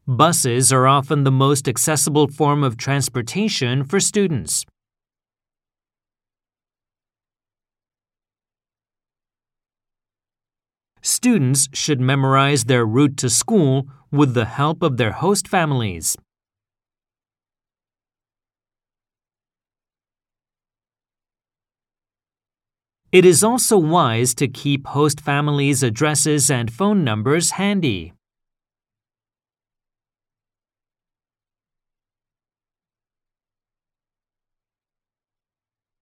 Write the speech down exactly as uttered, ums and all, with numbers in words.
Buses are often the most accessible form of transportation for students. Students should memorize their route to school with the help of their host families. It is also wise to keep host families' addresses and phone numbers handy.